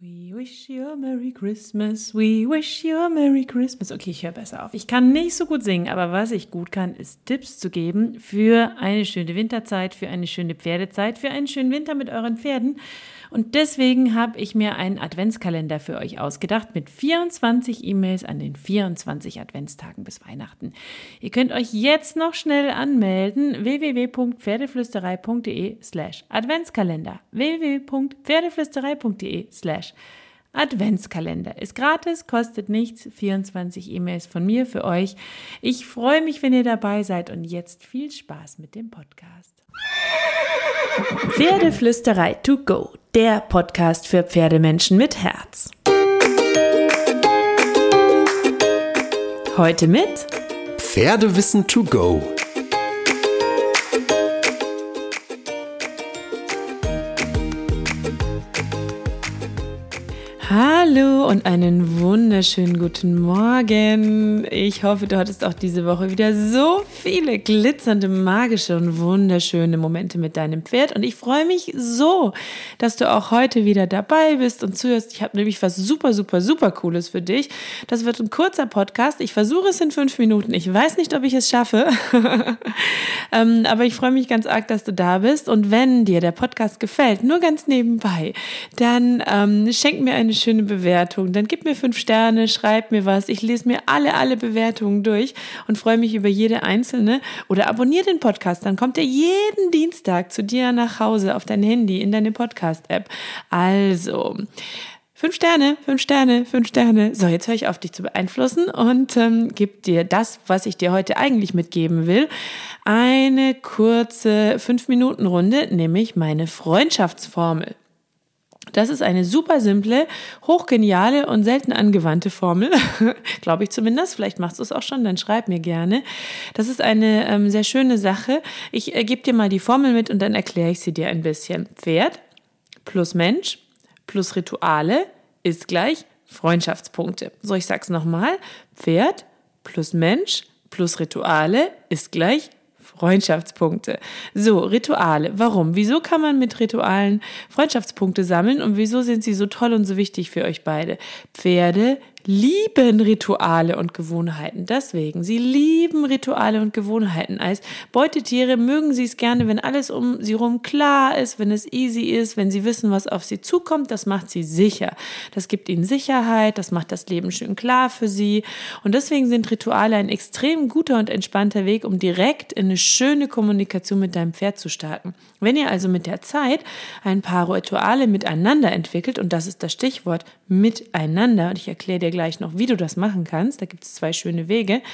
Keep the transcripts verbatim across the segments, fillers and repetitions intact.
We wish you a Merry Christmas, we wish you a Merry Christmas. Okay, ich höre besser auf. Ich kann nicht so gut singen, aber was ich gut kann, ist Tipps zu geben für eine schöne Winterzeit, für eine schöne Pferdezeit, für einen schönen Winter mit euren Pferden. Und deswegen habe ich mir einen Adventskalender für euch ausgedacht mit vierundzwanzig E-Mails an den vierundzwanzig Adventstagen bis Weihnachten. Ihr könnt euch jetzt noch schnell anmelden. w w w punkt pferdeflüsterei punkt d e slash Adventskalender. w w w punkt pferdeflüsterei punkt d e slash Adventskalender. Ist gratis, kostet nichts. vierundzwanzig E-Mails von mir für euch. Ich freue mich, wenn ihr dabei seid und jetzt viel Spaß mit dem Podcast. Pferdeflüsterei to go, der Podcast für Pferdemenschen mit Herz. Heute mit Pferdewissen to go. Hallo und einen wunderschönen guten Morgen. Ich hoffe, du hattest auch diese Woche wieder so viele glitzernde, magische und wunderschöne Momente mit deinem Pferd. Und ich freue mich so, dass du auch heute wieder dabei bist und zuhörst. Ich habe nämlich was super, super, super Cooles für dich. Das wird ein kurzer Podcast. Ich versuche es in fünf Minuten. Ich weiß nicht, ob ich es schaffe. ähm, aber ich freue mich ganz arg, dass du da bist. Und wenn dir der Podcast gefällt, nur ganz nebenbei, dann ähm, schenk mir eine schöne Bewertung. Dann gib mir fünf Sterne, schreib mir was. Ich lese mir alle, alle Bewertungen durch und freue mich über jede einzelne. Oder abonniere den Podcast, dann kommt er jeden Dienstag zu dir nach Hause auf dein Handy, in deine Podcast-App. Also, fünf Sterne, fünf Sterne, fünf Sterne. So, jetzt höre ich auf, dich zu beeinflussen und ähm, gebe dir das, was ich dir heute eigentlich mitgeben will. Eine kurze fünf Minuten Runde, nämlich meine Freundschaftsformel. Das ist eine super simple, hochgeniale und selten angewandte Formel, glaube ich zumindest. Vielleicht machst du es auch schon, dann schreib mir gerne. Das ist eine ähm, sehr schöne Sache. Ich äh, gebe dir mal die Formel mit und dann erkläre ich sie dir ein bisschen. Pferd plus Mensch plus Rituale ist gleich Freundschaftspunkte. So, ich sag's nochmal. Pferd plus Mensch plus Rituale ist gleich Freundschaftspunkte. So, Rituale. Warum? Wieso kann man mit Ritualen Freundschaftspunkte sammeln und wieso sind sie so toll und so wichtig für euch beide? Pferde lieben Rituale und Gewohnheiten. Deswegen, sie lieben Rituale und Gewohnheiten. Als Beutetiere mögen sie es gerne, wenn alles um sie rum klar ist, wenn es easy ist, wenn sie wissen, was auf sie zukommt. Das macht sie sicher. Das gibt ihnen Sicherheit, das macht das Leben schön klar für sie. Und deswegen sind Rituale ein extrem guter und entspannter Weg, um direkt in eine schöne Kommunikation mit deinem Pferd zu starten. Wenn ihr also mit der Zeit ein paar Rituale miteinander entwickelt, und das ist das Stichwort miteinander, und ich erkläre dir gleich noch, wie du das machen kannst, da gibt es zwei schöne Wege,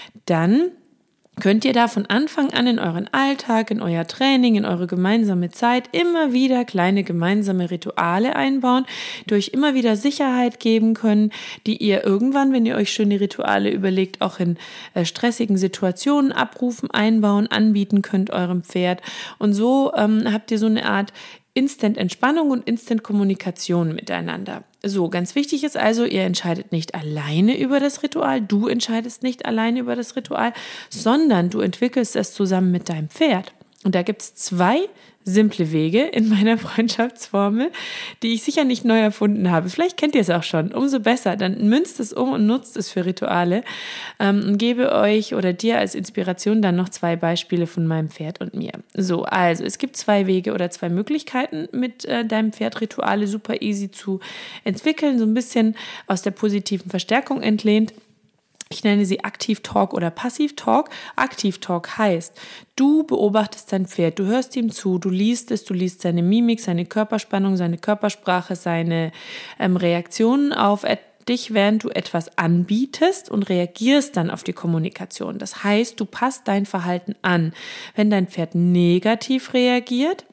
dann könnt ihr da von Anfang an in euren Alltag, in euer Training, in eure gemeinsame Zeit immer wieder kleine gemeinsame Rituale einbauen, die euch immer wieder Sicherheit geben können, die ihr irgendwann, wenn ihr euch schöne Rituale überlegt, auch in äh, stressigen Situationen abrufen, einbauen, anbieten könnt eurem Pferd. Und so ähm, habt ihr so eine Art Instant-Entspannung und Instant-Kommunikation miteinander. So, ganz wichtig ist also, ihr entscheidet nicht alleine über das Ritual, du entscheidest nicht alleine über das Ritual, sondern du entwickelst es zusammen mit deinem Pferd. Und da gibt es zwei simple Wege in meiner Freundschaftsformel, die ich sicher nicht neu erfunden habe. Vielleicht kennt ihr es auch schon. Umso besser. Dann münzt es um und nutzt es für Rituale ähm, und gebe euch oder dir als Inspiration dann noch zwei Beispiele von meinem Pferd und mir. So, also es gibt zwei Wege oder zwei Möglichkeiten, mit äh, deinem Pferd Rituale super easy zu entwickeln, so ein bisschen aus der positiven Verstärkung entlehnt. Ich nenne sie Aktiv-Talk oder Passiv-Talk. Aktiv-Talk heißt, du beobachtest dein Pferd, du hörst ihm zu, du liest es, du liest seine Mimik, seine Körperspannung, seine Körpersprache, seine ähm, Reaktionen auf dich, während du etwas anbietest und reagierst dann auf die Kommunikation. Das heißt, du passt dein Verhalten an. Wenn dein Pferd negativ reagiert,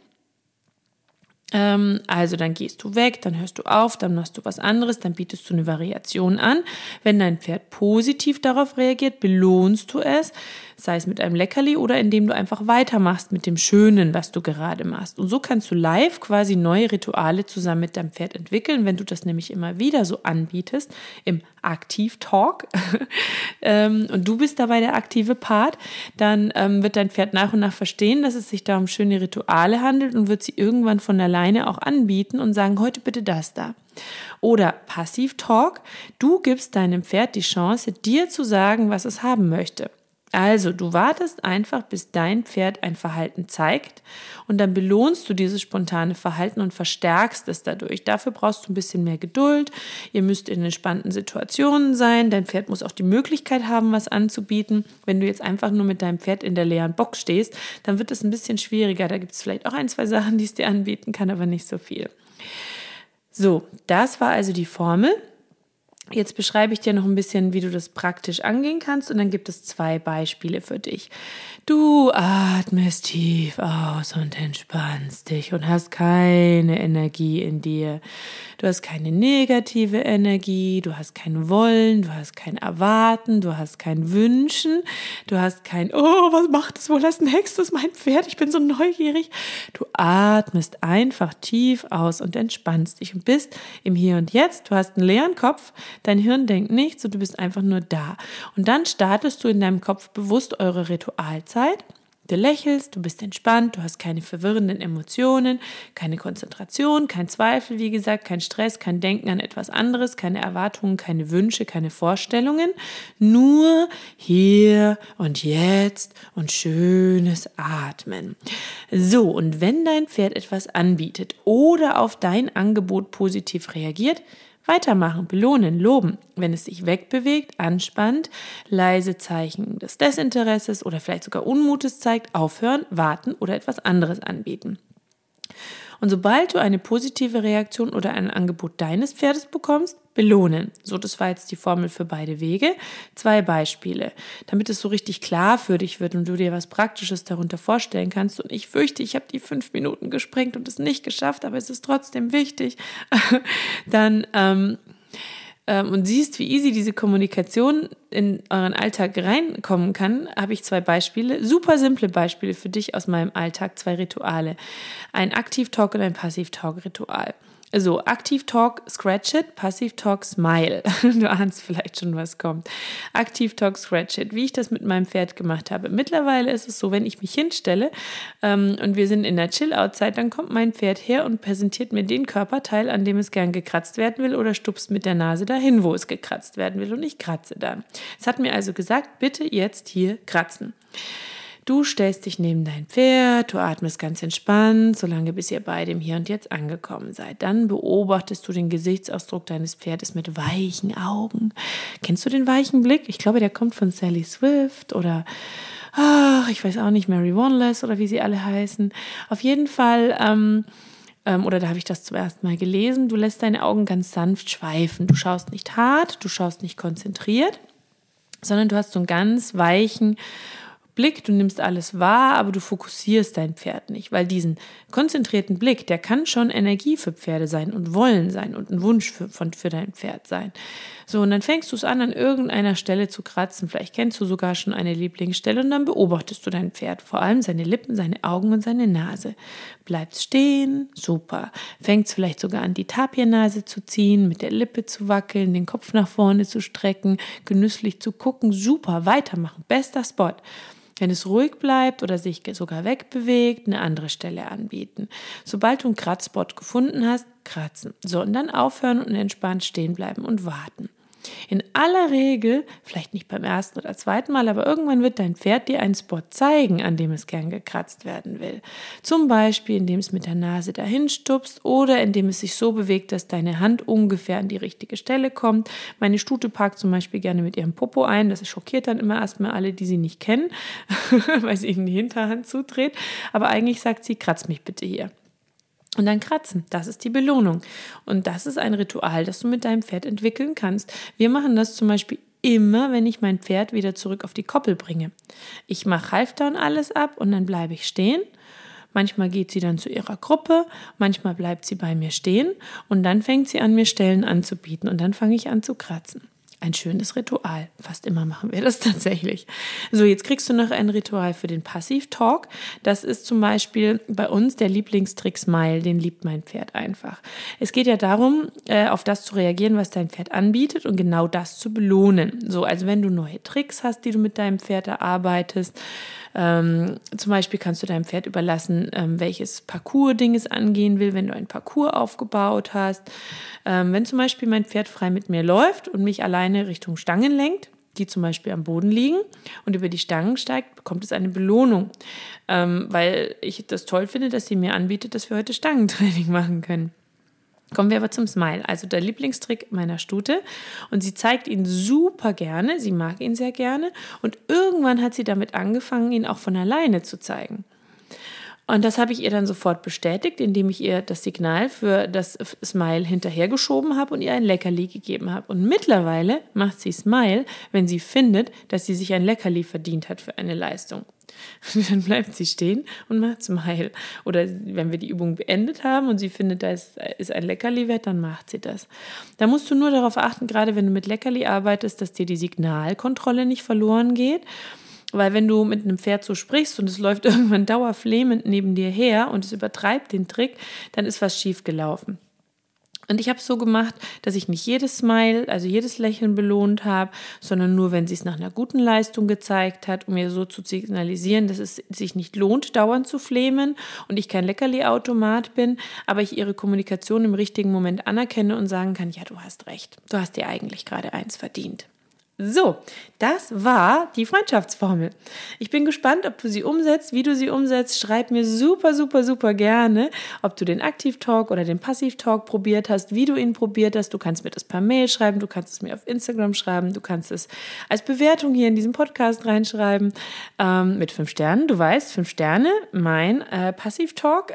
also dann gehst du weg, dann hörst du auf, dann machst du was anderes, dann bietest du eine Variation an. Wenn dein Pferd positiv darauf reagiert, belohnst du es, sei es mit einem Leckerli oder indem du einfach weitermachst mit dem Schönen, was du gerade machst. Und so kannst du live quasi neue Rituale zusammen mit deinem Pferd entwickeln, wenn du das nämlich immer wieder so anbietest im Aktiv-Talk ähm, und du bist dabei der aktive Part, dann ähm, wird dein Pferd nach und nach verstehen, dass es sich da um schöne Rituale handelt und wird sie irgendwann von alleine Leine auch anbieten und sagen, heute bitte das da. Oder Passiv-Talk, du gibst deinem Pferd die Chance, dir zu sagen, was es haben möchte. Also, du wartest einfach, bis dein Pferd ein Verhalten zeigt und dann belohnst du dieses spontane Verhalten und verstärkst es dadurch. Dafür brauchst du ein bisschen mehr Geduld. Ihr müsst in entspannten Situationen sein. Dein Pferd muss auch die Möglichkeit haben, was anzubieten. Wenn du jetzt einfach nur mit deinem Pferd in der leeren Box stehst, dann wird es ein bisschen schwieriger. Da gibt es vielleicht auch ein, zwei Sachen, die es dir anbieten kann, aber nicht so viel. So, das war also die Formel. Jetzt beschreibe ich dir noch ein bisschen, wie du das praktisch angehen kannst und dann gibt es zwei Beispiele für dich. Du atmest tief aus und entspannst dich und hast keine Energie in dir. Du hast keine negative Energie, du hast kein Wollen, du hast kein Erwarten, du hast kein Wünschen, du hast kein, oh, was macht es wohl als nächstes, mein Pferd, ich bin so neugierig. Du atmest einfach tief aus und entspannst dich und bist im Hier und Jetzt. Du hast einen leeren Kopf, dein Hirn denkt nichts und du bist einfach nur da. Und dann startest du in deinem Kopf bewusst eure Ritualzeit. Du lächelst, du bist entspannt, du hast keine verwirrenden Emotionen, keine Konzentration, kein Zweifel, wie gesagt, kein Stress, kein Denken an etwas anderes, keine Erwartungen, keine Wünsche, keine Vorstellungen. Nur hier und jetzt und schönes Atmen. So, und wenn dein Pferd etwas anbietet oder auf dein Angebot positiv reagiert, weitermachen, belohnen, loben. Wenn es sich wegbewegt, anspannt, leise Zeichen des Desinteresses oder vielleicht sogar Unmutes zeigt, aufhören, warten oder etwas anderes anbieten. Und sobald du eine positive Reaktion oder ein Angebot deines Pferdes bekommst, belohnen. So, das war jetzt die Formel für beide Wege. Zwei Beispiele, damit es so richtig klar für dich wird und du dir was Praktisches darunter vorstellen kannst. Und ich fürchte, ich habe die fünf Minuten gesprengt und es nicht geschafft, aber es ist trotzdem wichtig. Dann ähm, ähm, und siehst, wie easy diese Kommunikation in euren Alltag reinkommen kann, habe ich zwei Beispiele, super simple Beispiele für dich aus meinem Alltag, zwei Rituale. Ein Aktiv-Talk und ein Passiv-Talk-Ritual. So, Aktiv-Talk, Scratch It, Passiv-Talk, Smile. Du ahnst vielleicht schon, was kommt. Aktiv-Talk, Scratch It, wie ich das mit meinem Pferd gemacht habe. Mittlerweile ist es so, wenn ich mich hinstelle ähm, und wir sind in der Chill-Out-Zeit, dann kommt mein Pferd her und präsentiert mir den Körperteil, an dem es gern gekratzt werden will oder stupst mit der Nase dahin, wo es gekratzt werden will und ich kratze dann. Es hat mir also gesagt, bitte jetzt hier kratzen. Du stellst dich neben dein Pferd, du atmest ganz entspannt, solange bis ihr beide im Hier und Jetzt angekommen seid. Dann beobachtest du den Gesichtsausdruck deines Pferdes mit weichen Augen. Kennst du den weichen Blick? Ich glaube, der kommt von Sally Swift oder, ach, ich weiß auch nicht, Mary Wanless oder wie sie alle heißen. Auf jeden Fall, ähm, ähm, oder da habe ich das zum ersten Mal gelesen, du lässt deine Augen ganz sanft schweifen. Du schaust nicht hart, du schaust nicht konzentriert, sondern du hast so einen ganz weichen Blick, du nimmst alles wahr, aber du fokussierst dein Pferd nicht, weil diesen konzentrierten Blick, der kann schon Energie für Pferde sein und Wollen sein und ein Wunsch für, von, für dein Pferd sein. So, und dann fängst du es an, an irgendeiner Stelle zu kratzen, vielleicht kennst du sogar schon eine Lieblingsstelle und dann beobachtest du dein Pferd, vor allem seine Lippen, seine Augen und seine Nase. Bleibst stehen, super. Fängst vielleicht sogar an, die Tapiernase zu ziehen, mit der Lippe zu wackeln, den Kopf nach vorne zu strecken, genüsslich zu gucken, super, weitermachen, bester Spot. Wenn es ruhig bleibt oder sich sogar wegbewegt, eine andere Stelle anbieten. Sobald du einen Kratzspot gefunden hast, kratzen. So, und dann aufhören und entspannt stehen bleiben und warten. In aller Regel, vielleicht nicht beim ersten oder zweiten Mal, aber irgendwann wird dein Pferd dir einen Spot zeigen, an dem es gern gekratzt werden will. Zum Beispiel, indem es mit der Nase dahin stupst oder indem es sich so bewegt, dass deine Hand ungefähr an die richtige Stelle kommt. Meine Stute parkt zum Beispiel gerne mit ihrem Popo ein. Das schockiert dann immer erstmal alle, die sie nicht kennen, weil sie ihnen die Hinterhand zudreht. Aber eigentlich sagt sie, kratz mich bitte hier. Und dann kratzen, das ist die Belohnung. Und das ist ein Ritual, das du mit deinem Pferd entwickeln kannst. Wir machen das zum Beispiel immer, wenn ich mein Pferd wieder zurück auf die Koppel bringe. Ich mache Halfter und alles ab und dann bleibe ich stehen. Manchmal geht sie dann zu ihrer Gruppe, manchmal bleibt sie bei mir stehen und dann fängt sie an, mir Stellen anzubieten und dann fange ich an zu kratzen. Ein schönes Ritual. Fast immer machen wir das tatsächlich. So, jetzt kriegst du noch ein Ritual für den Passiv-Talk. Das ist zum Beispiel bei uns der Lieblingstrick Smile. Den liebt mein Pferd einfach. Es geht ja darum, auf das zu reagieren, was dein Pferd anbietet und genau das zu belohnen. So, also wenn du neue Tricks hast, die du mit deinem Pferd erarbeitest, ähm, zum Beispiel kannst du deinem Pferd überlassen, ähm, welches Parcours-Ding es angehen will, wenn du ein Parcours aufgebaut hast. Ähm, wenn zum Beispiel mein Pferd frei mit mir läuft und mich alleine Richtung Stangen lenkt, die zum Beispiel am Boden liegen und über die Stangen steigt, bekommt es eine Belohnung, ähm, weil ich das toll finde, dass sie mir anbietet, dass wir heute Stangentraining machen können. Kommen wir aber zum Smile, also der Lieblingstrick meiner Stute, und sie zeigt ihn super gerne, sie mag ihn sehr gerne und irgendwann hat sie damit angefangen, ihn auch von alleine zu zeigen. Und das habe ich ihr dann sofort bestätigt, indem ich ihr das Signal für das Smile hinterhergeschoben habe und ihr ein Leckerli gegeben habe. Und mittlerweile macht sie Smile, wenn sie findet, dass sie sich ein Leckerli verdient hat für eine Leistung. Dann bleibt sie stehen und macht Smile. Oder wenn wir die Übung beendet haben und sie findet, da ist, ist ein Leckerli wert, dann macht sie das. Da musst du nur darauf achten, gerade wenn du mit Leckerli arbeitest, dass dir die Signalkontrolle nicht verloren geht. Weil wenn du mit einem Pferd so sprichst und es läuft irgendwann dauerflehmend neben dir her und es übertreibt den Trick, dann ist was schief gelaufen. Und ich habe es so gemacht, dass ich nicht jedes Smile, also jedes Lächeln belohnt habe, sondern nur, wenn sie es nach einer guten Leistung gezeigt hat, um mir so zu signalisieren, dass es sich nicht lohnt, dauernd zu flehmen und ich kein Leckerli-Automat bin, aber ich ihre Kommunikation im richtigen Moment anerkenne und sagen kann, ja, du hast recht, du hast dir eigentlich gerade eins verdient. So, das war die Freundschaftsformel. Ich bin gespannt, ob du sie umsetzt, wie du sie umsetzt. Schreib mir super, super, super gerne, ob du den Aktiv-Talk oder den Passiv-Talk probiert hast, wie du ihn probiert hast. Du kannst mir das per Mail schreiben, du kannst es mir auf Instagram schreiben, du kannst es als Bewertung hier in diesem Podcast reinschreiben, ähm, mit fünf Sternen. Du weißt, fünf Sterne, mein äh, Passiv-Talk,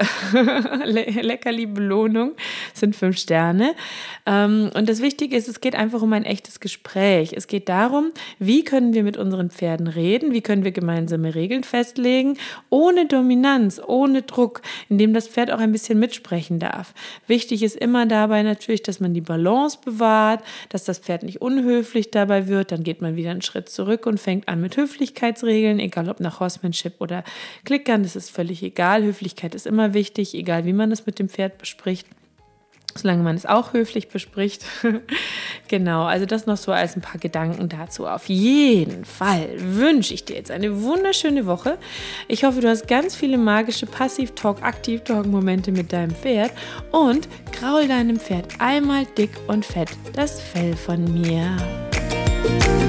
Le- Leckerli-Belohnung sind fünf Sterne. Ähm, und das Wichtige ist, es geht einfach um ein echtes Gespräch. Es geht darum, wie können wir mit unseren Pferden reden, wie können wir gemeinsame Regeln festlegen, ohne Dominanz, ohne Druck, indem das Pferd auch ein bisschen mitsprechen darf. Wichtig ist immer dabei natürlich, dass man die Balance bewahrt, dass das Pferd nicht unhöflich dabei wird, dann geht man wieder einen Schritt zurück und fängt an mit Höflichkeitsregeln, egal ob nach Horsemanship oder Klickern, das ist völlig egal, Höflichkeit ist immer wichtig, egal wie man das mit dem Pferd bespricht. Solange man es auch höflich bespricht. Genau, also das noch so als ein paar Gedanken dazu. Auf jeden Fall wünsche ich dir jetzt eine wunderschöne Woche. Ich hoffe, du hast ganz viele magische Passiv-Talk, Aktiv-Talk-Momente mit deinem Pferd und kraul deinem Pferd einmal dick und fett das Fell von mir.